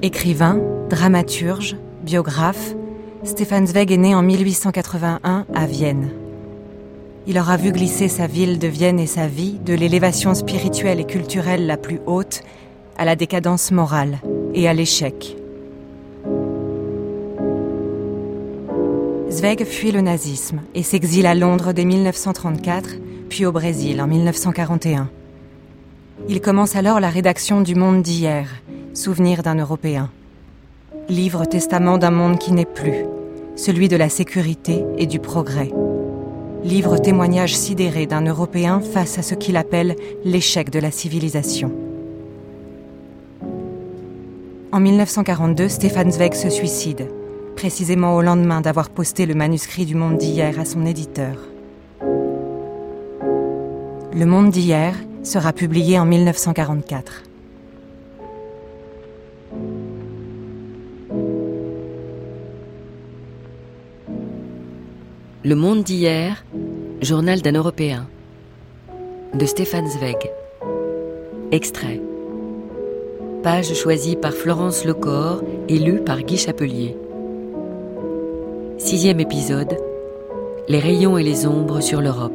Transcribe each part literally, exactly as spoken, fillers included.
Écrivain, dramaturge, biographe, Stefan Zweig est né en mille huit cent quatre-vingt-un à Vienne. Il aura vu glisser sa ville de Vienne et sa vie de l'élévation spirituelle et culturelle la plus haute à la décadence morale et à l'échec. Zweig fuit le nazisme et s'exile à Londres dès mille neuf cent trente-quatre, puis au Brésil en mille neuf cent quarante et un. Il commence alors la rédaction du Monde d'hier, Souvenir d'un Européen. Livre testament d'un monde qui n'est plus, celui de la sécurité et du progrès. Livre témoignage sidéré d'un Européen face à ce qu'il appelle l'échec de la civilisation. En mille neuf cent quarante-deux, Stefan Zweig se suicide, précisément au lendemain d'avoir posté le manuscrit du Monde d'hier à son éditeur. Le Monde d'hier sera publié en mille neuf cent quarante-quatre. Le Monde d'hier, journal d'un Européen, de Stefan Zweig. Extrait. Page choisie par Florence Lecor et lue par Guy Chapelier. Sixième épisode. Les rayons et les ombres sur l'Europe.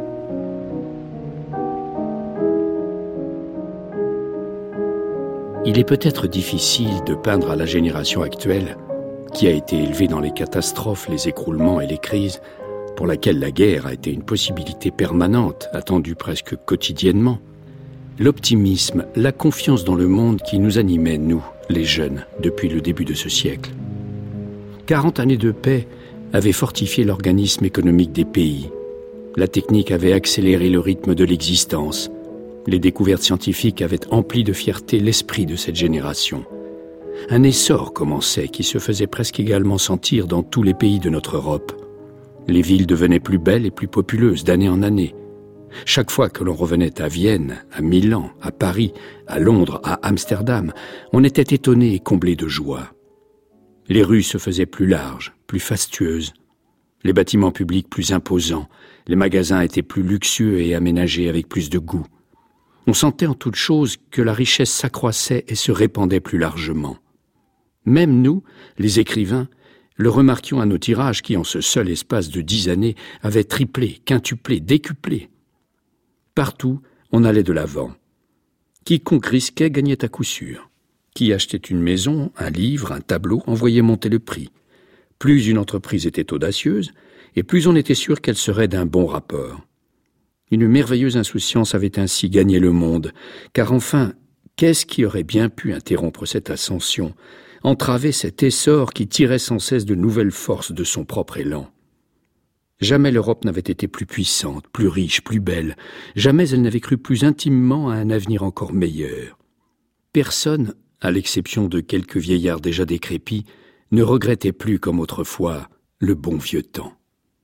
Il est peut-être difficile de peindre à la génération actuelle, qui a été élevée dans les catastrophes, les écroulements et les crises, pour laquelle la guerre a été une possibilité permanente, attendue presque quotidiennement, l'optimisme, la confiance dans le monde qui nous animait, nous, les jeunes, depuis le début de ce siècle. Quarante années de paix avaient fortifié l'organisme économique des pays. La technique avait accéléré le rythme de l'existence. Les découvertes scientifiques avaient empli de fierté l'esprit de cette génération. Un essor commençait qui se faisait presque également sentir dans tous les pays de notre Europe. Les villes devenaient plus belles et plus populeuses d'année en année. Chaque fois que l'on revenait à Vienne, à Milan, à Paris, à Londres, à Amsterdam, on était étonné et comblé de joie. Les rues se faisaient plus larges, plus fastueuses. Les bâtiments publics plus imposants. Les magasins étaient plus luxueux et aménagés avec plus de goût. On sentait en toute chose que la richesse s'accroissait et se répandait plus largement. Même nous, les écrivains, le remarquions à nos tirages qui, en ce seul espace de dix années, avaient triplé, quintuplé, décuplé. Partout, on allait de l'avant. Quiconque risquait gagnait à coup sûr. Qui achetait une maison, un livre, un tableau, en voyait monter le prix. Plus une entreprise était audacieuse, et plus on était sûr qu'elle serait d'un bon rapport. Une merveilleuse insouciance avait ainsi gagné le monde, car enfin, qu'est-ce qui aurait bien pu interrompre cette ascension, entraver cet essor qui tirait sans cesse de nouvelles forces de son propre élan? Jamais l'Europe n'avait été plus puissante, plus riche, plus belle. Jamais elle n'avait cru plus intimement à un avenir encore meilleur. Personne, à l'exception de quelques vieillards déjà décrépits, ne regrettait plus comme autrefois le bon vieux temps.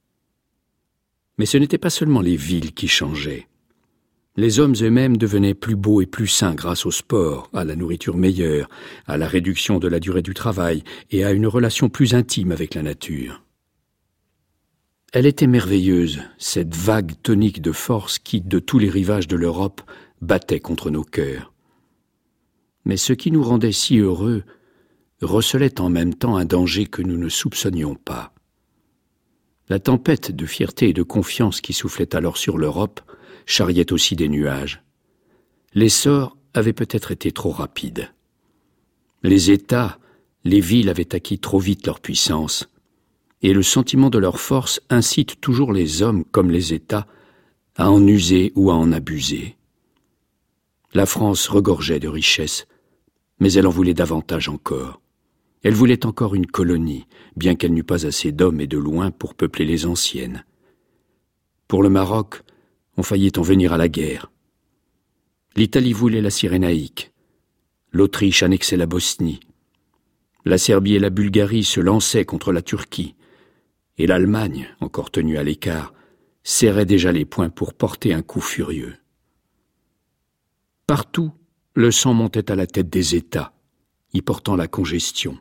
Mais ce n'était pas seulement les villes qui changeaient. Les hommes eux-mêmes devenaient plus beaux et plus sains grâce au sport, à la nourriture meilleure, à la réduction de la durée du travail et à une relation plus intime avec la nature. Elle était merveilleuse, cette vague tonique de force qui, de tous les rivages de l'Europe, battait contre nos cœurs. Mais ce qui nous rendait si heureux recelait en même temps un danger que nous ne soupçonnions pas. La tempête de fierté et de confiance qui soufflait alors sur l'Europe charriait aussi des nuages. L'essor avait peut-être été trop rapide. Les États, les villes avaient acquis trop vite leur puissance, et le sentiment de leur force incite toujours les hommes, comme les États, à en user ou à en abuser. La France regorgeait de richesses, mais elle en voulait davantage encore. Elle voulait encore une colonie, bien qu'elle n'eût pas assez d'hommes et de loin pour peupler les anciennes. Pour le Maroc, on faillit en venir à la guerre. L'Italie voulait la Cyrénaïque. L'Autriche annexait la Bosnie. La Serbie et la Bulgarie se lançaient contre la Turquie. Et l'Allemagne, encore tenue à l'écart, serrait déjà les poings pour porter un coup furieux. Partout, le sang montait à la tête des États, y portant la congestion.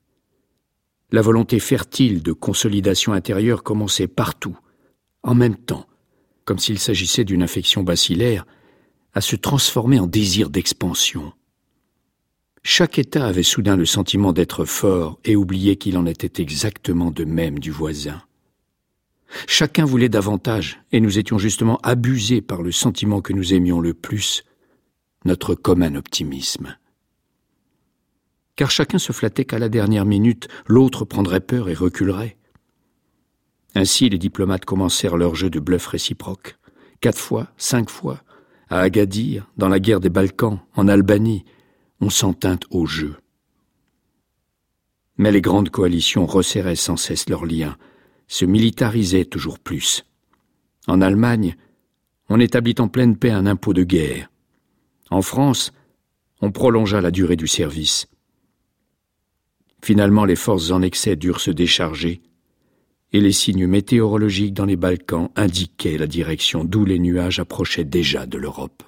La volonté fertile de consolidation intérieure commençait partout, en même temps, comme s'il s'agissait d'une infection bacillaire, à se transformer en désir d'expansion. Chaque État avait soudain le sentiment d'être fort et oubliait qu'il en était exactement de même du voisin. Chacun voulait davantage et nous étions justement abusés par le sentiment que nous aimions le plus, notre commun optimisme. Car chacun se flattait qu'à la dernière minute, l'autre prendrait peur et reculerait. Ainsi, les diplomates commencèrent leur jeu de bluff réciproque. Quatre fois, cinq fois, à Agadir, dans la guerre des Balkans, en Albanie, on s'en tint au jeu. Mais les grandes coalitions resserraient sans cesse leurs liens, se militarisaient toujours plus. En Allemagne, on établit en pleine paix un impôt de guerre. En France, on prolongea la durée du service. Finalement, les forces en excès durent se décharger, et les signes météorologiques dans les Balkans indiquaient la direction d'où les nuages approchaient déjà de l'Europe.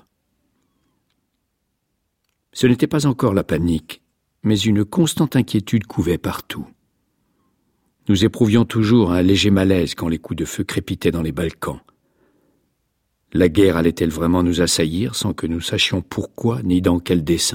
Ce n'était pas encore la panique, mais une constante inquiétude couvait partout. Nous éprouvions toujours un léger malaise quand les coups de feu crépitaient dans les Balkans. La guerre allait-elle vraiment nous assaillir sans que nous sachions pourquoi ni dans quel dessein ?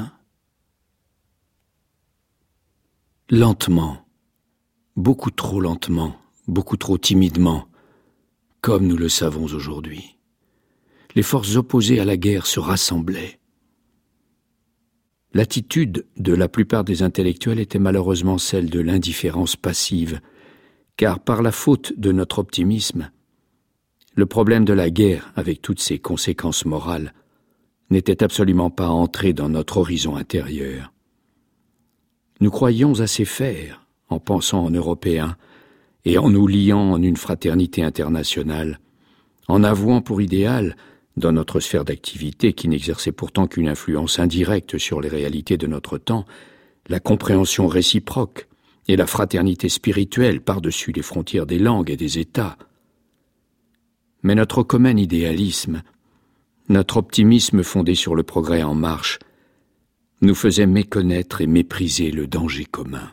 Lentement, beaucoup trop lentement, beaucoup trop timidement, comme nous le savons aujourd'hui, les forces opposées à la guerre se rassemblaient. L'attitude de la plupart des intellectuels était malheureusement celle de l'indifférence passive, car par la faute de notre optimisme, le problème de la guerre, avec toutes ses conséquences morales, n'était absolument pas entré dans notre horizon intérieur. Nous croyions assez faire, en pensant en Européens, et en nous liant en une fraternité internationale, en avouant pour idéal, dans notre sphère d'activité qui n'exerçait pourtant qu'une influence indirecte sur les réalités de notre temps, la compréhension réciproque et la fraternité spirituelle par-dessus les frontières des langues et des États. Mais notre commun idéalisme, notre optimisme fondé sur le progrès en marche, nous faisait méconnaître et mépriser le danger commun.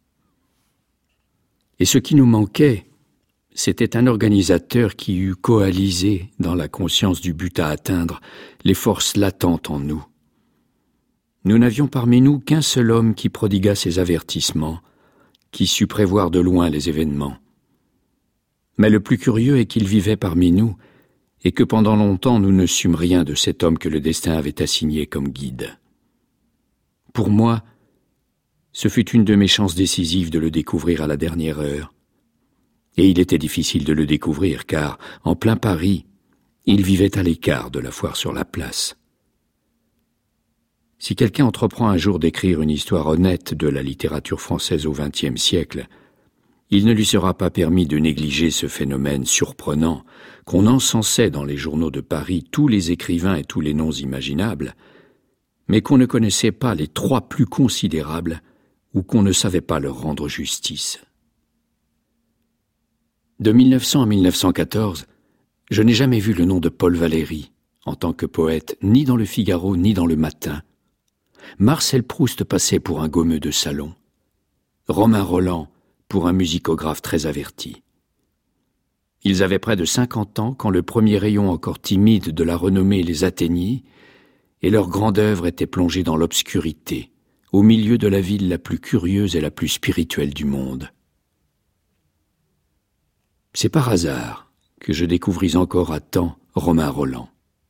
Et ce qui nous manquait, c'était un organisateur qui eût coalisé, dans la conscience du but à atteindre, les forces latentes en nous. Nous n'avions parmi nous qu'un seul homme qui prodigua ses avertissements, qui sut prévoir de loin les événements. Mais le plus curieux est qu'il vivait parmi nous, et que pendant longtemps nous ne sûmes rien de cet homme que le destin avait assigné comme guide. Pour moi, ce fut une de mes chances décisives de le découvrir à la dernière heure. Et il était difficile de le découvrir, car, en plein Paris, il vivait à l'écart de la foire sur la place. Si quelqu'un entreprend un jour d'écrire une histoire honnête de la littérature française au vingtième siècle, il ne lui sera pas permis de négliger ce phénomène surprenant qu'on encensait dans les journaux de Paris tous les écrivains et tous les noms imaginables, mais qu'on ne connaissait pas les trois plus considérables ou qu'on ne savait pas leur rendre justice. De mille neuf cents à mille neuf cent quatorze, je n'ai jamais vu le nom de Paul Valéry, en tant que poète, ni dans le Figaro ni dans le Matin. Marcel Proust passait pour un gommeux de salon. Romain Rolland pour un musicographe très averti. Ils avaient près de cinquante ans quand le premier rayon encore timide de la renommée les atteignit, et leur grande œuvre était plongée dans l'obscurité, au milieu de la ville la plus curieuse et la plus spirituelle du monde. C'est par hasard que je découvris encore à temps Romain Rolland.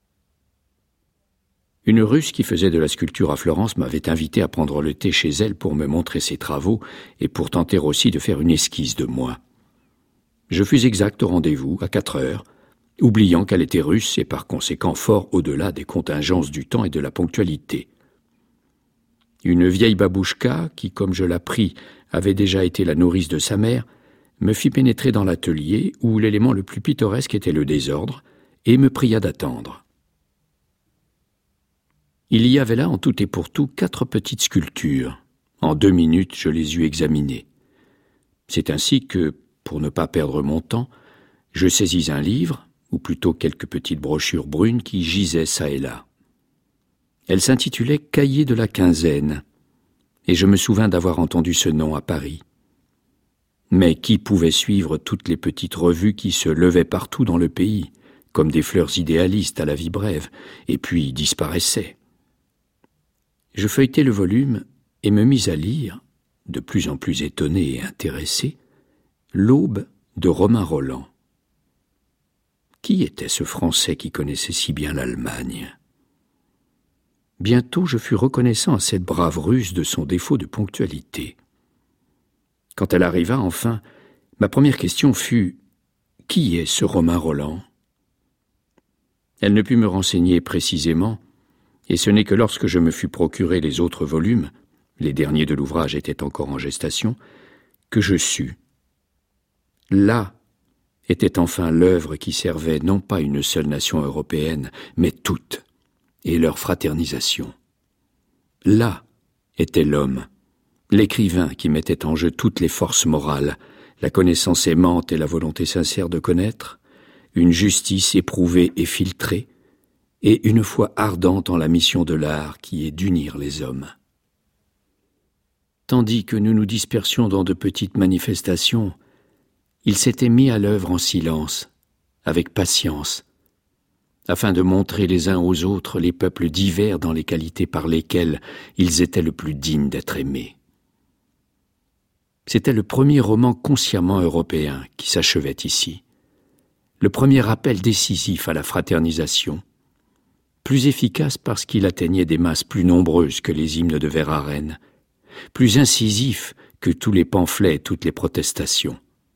Une Russe qui faisait de la sculpture à Florence m'avait invité à prendre le thé chez elle pour me montrer ses travaux et pour tenter aussi de faire une esquisse de moi. Je fus exact au rendez-vous, à quatre heures, oubliant qu'elle était russe et par conséquent fort au-delà des contingences du temps et de la ponctualité. Une vieille babouchka, qui, comme je l'appris, avait déjà été la nourrice de sa mère, me fit pénétrer dans l'atelier où l'élément le plus pittoresque était le désordre, et me pria d'attendre. Il y avait là, en tout et pour tout, quatre petites sculptures. En deux minutes, je les eus examinées. C'est ainsi que, pour ne pas perdre mon temps, je saisis un livre, ou plutôt quelques petites brochures brunes qui gisaient çà et là. Elle s'intitulait « Cahiers de la quinzaine », et je me souvins d'avoir entendu ce nom à Paris. Mais qui pouvait suivre toutes les petites revues qui se levaient partout dans le pays, comme des fleurs idéalistes à la vie brève, et puis disparaissaient? Je feuilletai le volume et me mis à lire, de plus en plus étonné et intéressé, l'Aube de Romain Rolland. Qui était ce Français qui connaissait si bien l'Allemagne ? Bientôt je fus reconnaissant à cette brave Russe de son défaut de ponctualité. Quand elle arriva enfin, ma première question fut « Qui est ce Romain Rolland ?» Elle ne put me renseigner précisément, et ce n'est que lorsque je me fus procuré les autres volumes, les derniers de l'ouvrage étaient encore en gestation, que je sus. Là était enfin l'œuvre qui servait non pas une seule nation européenne, mais toutes, et leur fraternisation. Là était l'homme, l'écrivain qui mettait en jeu toutes les forces morales, la connaissance aimante et la volonté sincère de connaître, une justice éprouvée et filtrée, et une foi ardente en la mission de l'art qui est d'unir les hommes. Tandis que nous nous dispersions dans de petites manifestations, il s'était mis à l'œuvre en silence, avec patience, afin de montrer les uns aux autres les peuples divers dans les qualités par lesquelles ils étaient le plus dignes d'être aimés. C'était le premier roman consciemment européen qui s'achevait ici, le premier appel décisif à la fraternisation, plus efficace parce qu'il atteignait des masses plus nombreuses que les hymnes de Verhaeren, plus incisif que tous les pamphlets et toutes les protestations.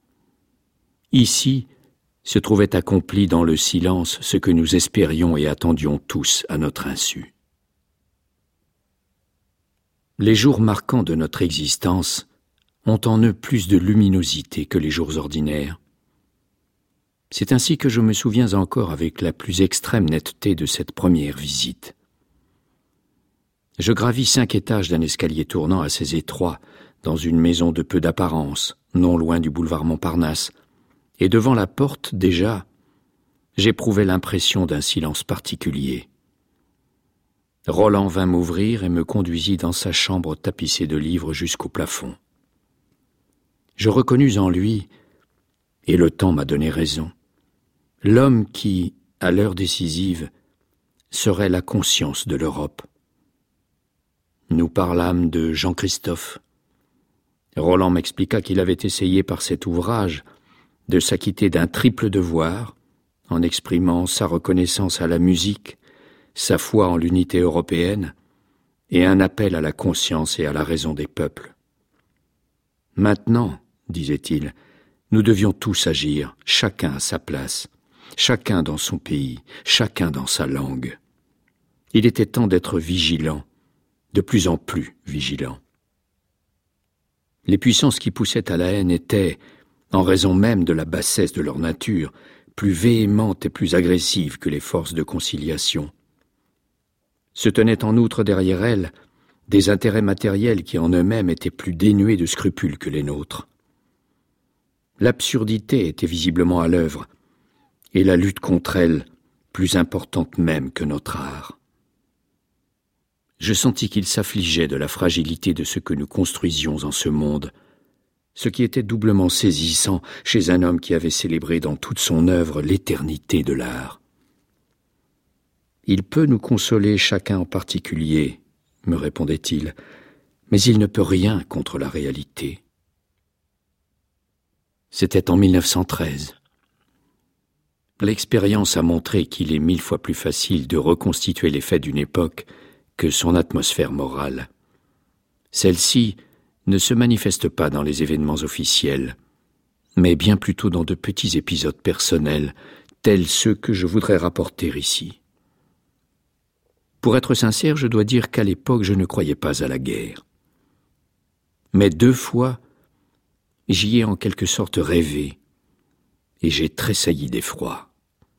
Ici se trouvait accompli dans le silence ce que nous espérions et attendions tous à notre insu. Les jours marquants de notre existence ont en eux plus de luminosité que les jours ordinaires. C'est ainsi que je me souviens encore avec la plus extrême netteté de cette première visite. Je gravis cinq étages d'un escalier tournant assez étroit, dans une maison de peu d'apparence, non loin du boulevard Montparnasse, et devant la porte, déjà, j'éprouvais l'impression d'un silence particulier. Rolland vint m'ouvrir et me conduisit dans sa chambre tapissée de livres jusqu'au plafond. Je reconnus en lui, et le temps m'a donné raison, l'homme qui, à l'heure décisive, serait la conscience de l'Europe. Nous parlâmes de Jean-Christophe. Rolland m'expliqua qu'il avait essayé par cet ouvrage de s'acquitter d'un triple devoir, en exprimant sa reconnaissance à la musique, sa foi en l'unité européenne, et un appel à la conscience et à la raison des peuples. Maintenant, disait-il, nous devions tous agir, chacun à sa place, chacun dans son pays, chacun dans sa langue. Il était temps d'être vigilant, de plus en plus vigilant. Les puissances qui poussaient à la haine étaient, en raison même de la bassesse de leur nature, plus véhémentes et plus agressives que les forces de conciliation. Se tenaient en outre derrière elles des intérêts matériels qui en eux-mêmes étaient plus dénués de scrupules que les nôtres. L'absurdité était visiblement à l'œuvre, et la lutte contre elle plus importante même que notre art. Je sentis qu'il s'affligeait de la fragilité de ce que nous construisions en ce monde, ce qui était doublement saisissant chez un homme qui avait célébré dans toute son œuvre l'éternité de l'art. Il peut nous consoler chacun en particulier, me répondait-il, mais il ne peut rien contre la réalité. C'était en mille neuf cent treize. L'expérience a montré qu'il est mille fois plus facile de reconstituer les faits d'une époque que son atmosphère morale. Celle-ci ne se manifeste pas dans les événements officiels, mais bien plutôt dans de petits épisodes personnels, tels ceux que je voudrais rapporter ici. Pour être sincère, je dois dire qu'à l'époque, je ne croyais pas à la guerre. Mais deux fois, j'y ai en quelque sorte rêvé, et j'ai tressailli d'effroi.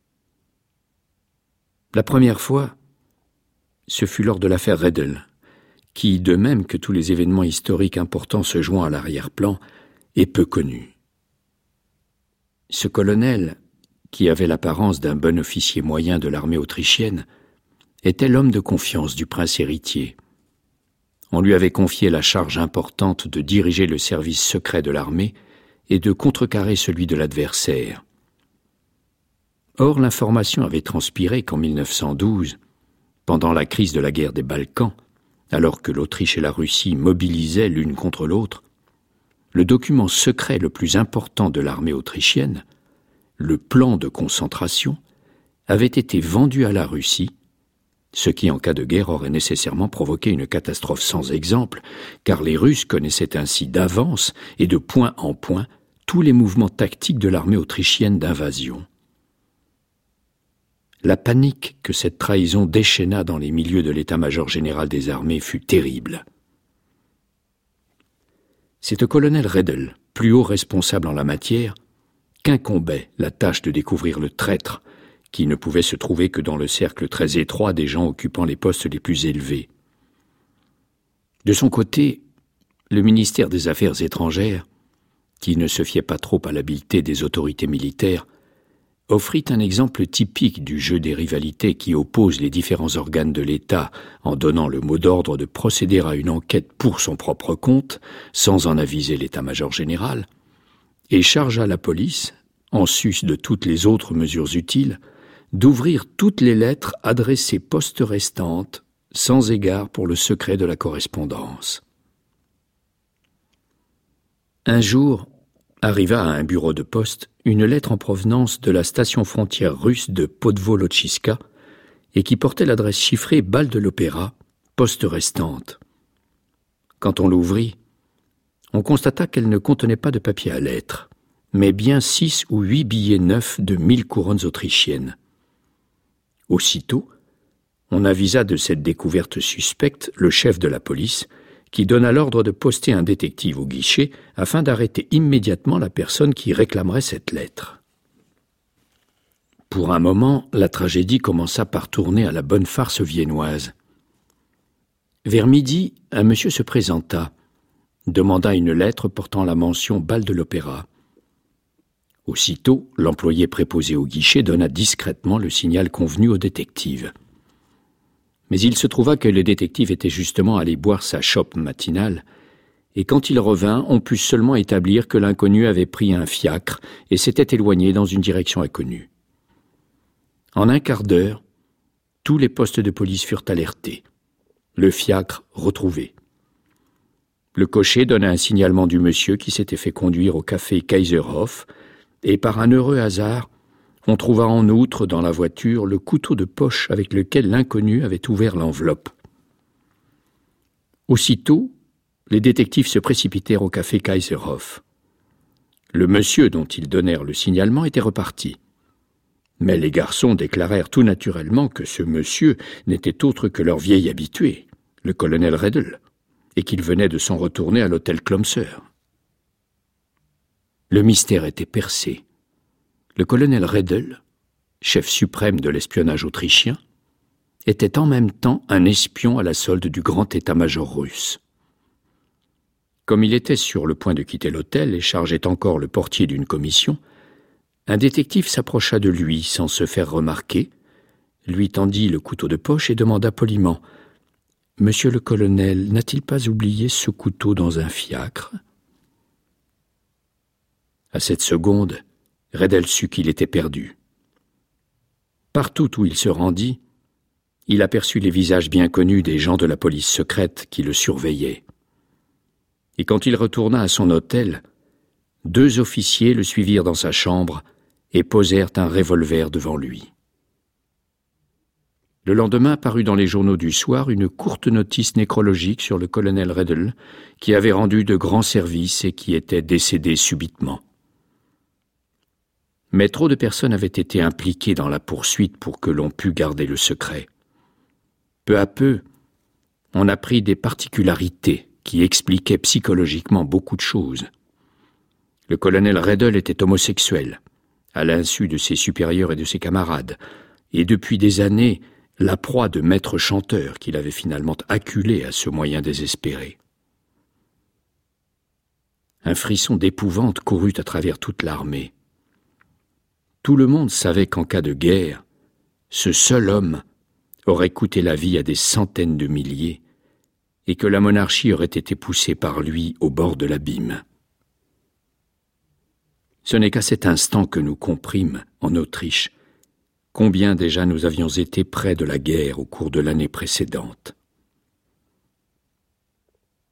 La première fois, ce fut lors de l'affaire Redl, qui, de même que tous les événements historiques importants se jouant à l'arrière-plan, est peu connu. Ce colonel, qui avait l'apparence d'un bon officier moyen de l'armée autrichienne, était l'homme de confiance du prince héritier. On lui avait confié la charge importante de diriger le service secret de l'armée et de contrecarrer celui de l'adversaire. Or, l'information avait transpiré qu'en mille neuf cent douze, pendant la crise de la guerre des Balkans, alors que l'Autriche et la Russie mobilisaient l'une contre l'autre, le document secret le plus important de l'armée autrichienne, le plan de concentration, avait été vendu à la Russie, ce qui en cas de guerre aurait nécessairement provoqué une catastrophe sans exemple, car les Russes connaissaient ainsi d'avance et de point en point tous les mouvements tactiques de l'armée autrichienne d'invasion. La panique que cette trahison déchaîna dans les milieux de l'état-major général des armées fut terrible. C'est au colonel Redl, plus haut responsable en la matière, qu'incombait la tâche de découvrir le traître, qui ne pouvait se trouver que dans le cercle très étroit des gens occupant les postes les plus élevés. De son côté, le ministère des Affaires étrangères, qui ne se fiait pas trop à l'habileté des autorités militaires, offrit un exemple typique du jeu des rivalités qui oppose les différents organes de l'État en donnant le mot d'ordre de procéder à une enquête pour son propre compte, sans en aviser l'état-major général, et chargea la police, en sus de toutes les autres mesures utiles, d'ouvrir toutes les lettres adressées poste restantes, sans égard pour le secret de la correspondance. Un jour, arriva à un bureau de poste une lettre en provenance de la station frontière russe de Podvolotchiska et qui portait l'adresse chiffrée Bal de l'Opéra, poste restante. Quand on l'ouvrit, on constata qu'elle ne contenait pas de papier à lettres, mais bien six ou huit billets neufs de mille couronnes autrichiennes. Aussitôt, on avisa de cette découverte suspecte le chef de la police, qui donna l'ordre de poster un détective au guichet afin d'arrêter immédiatement la personne qui réclamerait cette lettre. Pour un moment, la tragédie commença par tourner à la bonne farce viennoise. Vers midi, un monsieur se présenta, demanda une lettre portant la mention Bal de l'Opéra. Aussitôt, l'employé préposé au guichet donna discrètement le signal convenu au détective. Mais il se trouva que le détective était justement allé boire sa chope matinale, et quand il revint, on put seulement établir que l'inconnu avait pris un fiacre et s'était éloigné dans une direction inconnue. En un quart d'heure, tous les postes de police furent alertés. Le fiacre retrouvé. Le cocher donna un signalement du monsieur qui s'était fait conduire au café Kaiserhof, et par un heureux hasard, on trouva en outre dans la voiture le couteau de poche avec lequel l'inconnu avait ouvert l'enveloppe. Aussitôt, les détectives se précipitèrent au café Kaiserhof. Le monsieur dont ils donnèrent le signalement était reparti. Mais les garçons déclarèrent tout naturellement que ce monsieur n'était autre que leur vieil habitué, le colonel Redl, et qu'il venait de s'en retourner à l'hôtel Klomser. Le mystère était percé. Le colonel Redl, chef suprême de l'espionnage autrichien, était en même temps un espion à la solde du grand état-major russe. Comme il était sur le point de quitter l'hôtel et chargeait encore le portier d'une commission, un détective s'approcha de lui sans se faire remarquer, lui tendit le couteau de poche et demanda poliment « Monsieur le colonel, n'a-t-il pas oublié ce couteau dans un fiacre ?» À cette seconde, Redl sut qu'il était perdu. Partout où il se rendit, il aperçut les visages bien connus des gens de la police secrète qui le surveillaient. Et quand il retourna à son hôtel, deux officiers le suivirent dans sa chambre et posèrent un revolver devant lui. Le lendemain parut dans les journaux du soir une courte notice nécrologique sur le colonel Redl, qui avait rendu de grands services et qui était décédé subitement. Mais trop de personnes avaient été impliquées dans la poursuite pour que l'on pût garder le secret. Peu à peu, on apprit des particularités qui expliquaient psychologiquement beaucoup de choses. Le colonel Redl était homosexuel, à l'insu de ses supérieurs et de ses camarades, et depuis des années, la proie de maîtres chanteurs qu'il avait finalement acculé à ce moyen désespéré. Un frisson d'épouvante courut à travers toute l'armée. Tout le monde savait qu'en cas de guerre, ce seul homme aurait coûté la vie à des centaines de milliers et que la monarchie aurait été poussée par lui au bord de l'abîme. Ce n'est qu'à cet instant que nous comprîmes, en Autriche, combien déjà nous avions été près de la guerre au cours de l'année précédente.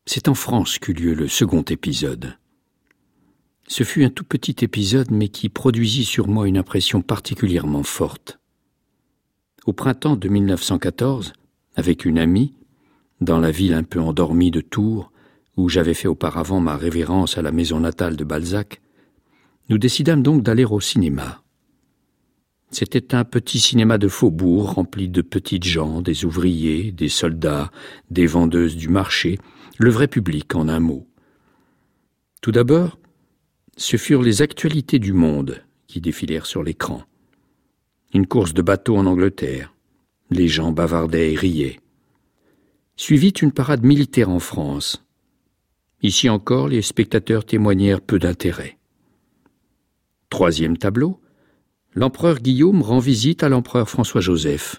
C'est en France qu'eut lieu le second épisode. Ce fut un tout petit épisode, mais qui produisit sur moi une impression particulièrement forte. Au printemps de mille neuf cent quatorze, avec une amie, dans la ville un peu endormie de Tours, où j'avais fait auparavant ma révérence à la maison natale de Balzac, nous décidâmes donc d'aller au cinéma. C'était un petit cinéma de faubourg rempli de petites gens, des ouvriers, des soldats, des vendeuses du marché, le vrai public en un mot. Tout d'abord, ce furent les actualités du monde qui défilèrent sur l'écran. Une course de bateau en Angleterre, les gens bavardaient et riaient. Suivit une parade militaire en France. Ici encore, les spectateurs témoignèrent peu d'intérêt. Troisième tableau, l'empereur Guillaume rend visite à l'empereur François-Joseph.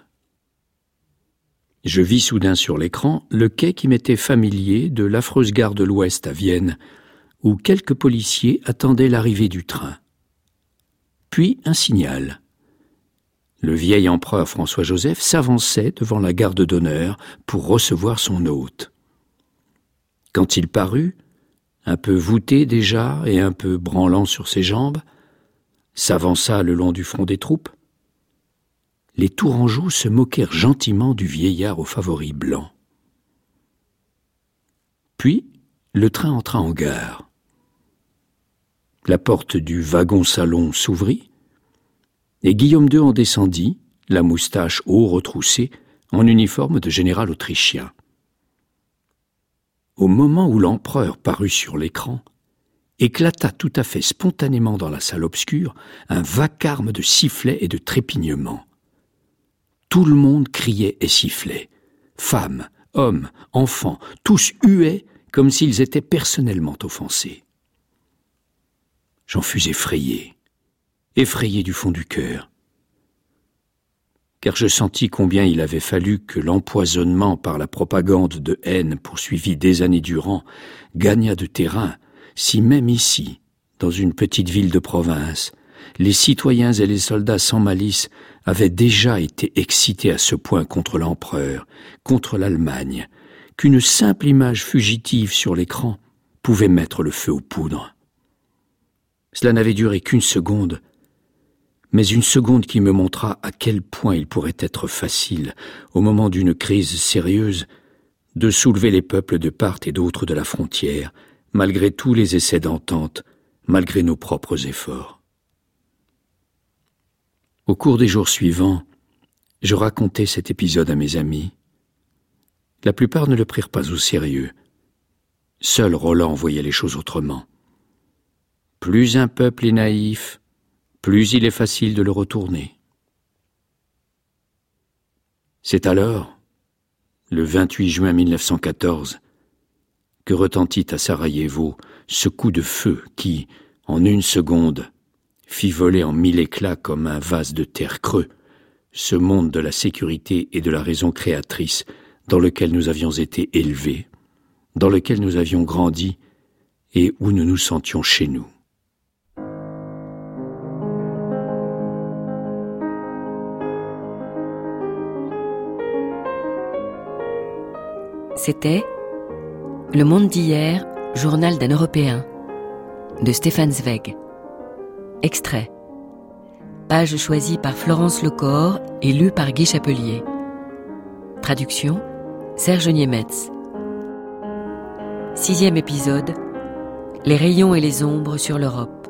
Je vis soudain sur l'écran le quai qui m'était familier de l'affreuse gare de l'Ouest à Vienne, où quelques policiers attendaient l'arrivée du train. Puis un signal. Le vieil empereur François-Joseph s'avançait devant la garde d'honneur pour recevoir son hôte. Quand il parut, un peu voûté déjà et un peu branlant sur ses jambes, s'avança le long du front des troupes, les Tourangeaux se moquèrent gentiment du vieillard aux favoris blancs. Puis, le train entra en gare. La porte du wagon-salon s'ouvrit, et Guillaume deux en descendit, la moustache haut retroussée, en uniforme de général autrichien. Au moment où l'empereur parut sur l'écran, éclata tout à fait spontanément dans la salle obscure un vacarme de sifflets et de trépignements. Tout le monde criait et sifflait. Femmes, hommes, enfants, tous huaient comme s'ils étaient personnellement offensés. J'en fus effrayé, effrayé du fond du cœur, car je sentis combien il avait fallu que l'empoisonnement par la propagande de haine poursuivie des années durant gagnât de terrain, si même ici, dans une petite ville de province, les citoyens et les soldats sans malice avaient déjà été excités à ce point contre l'empereur, contre l'Allemagne, qu'une simple image fugitive sur l'écran pouvait mettre le feu aux poudres. Cela n'avait duré qu'une seconde, mais une seconde qui me montra à quel point il pourrait être facile, au moment d'une crise sérieuse, de soulever les peuples de part et d'autre de la frontière, malgré tous les essais d'entente, malgré nos propres efforts. Au cours des jours suivants, je racontais cet épisode à mes amis. La plupart ne le prirent pas au sérieux. Seul Roland voyait les choses autrement. Plus un peuple est naïf, plus il est facile de le retourner. C'est alors, le vingt-huit juin mille neuf cent quatorze, que retentit à Sarajevo ce coup de feu qui, en une seconde, fit voler en mille éclats comme un vase de terre creux ce monde de la sécurité et de la raison créatrice dans lequel nous avions été élevés, dans lequel nous avions grandi et où nous nous sentions chez nous. C'était Le monde d'hier, journal d'un Européen, de Stefan Zweig. Extrait. Page choisie par Florence Lecor et lue par Guy Chapelier. Traduction, Serge Niemetz. Sixième épisode, Les rayons et les ombres sur l'Europe.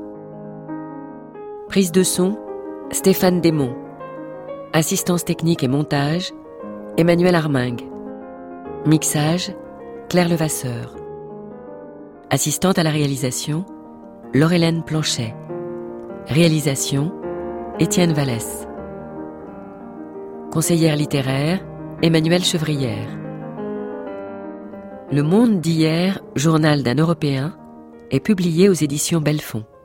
Prise de son, Stéphane Desmond. Assistance technique et montage, Emmanuel Armingue. Mixage, Claire Levasseur. Assistante à la réalisation, Laure-Hélène Planchet. Réalisation, Étienne Vallès. Conseillère littéraire, Emmanuelle Chevrière. Le monde d'hier, journal d'un Européen, est publié aux éditions Belfond.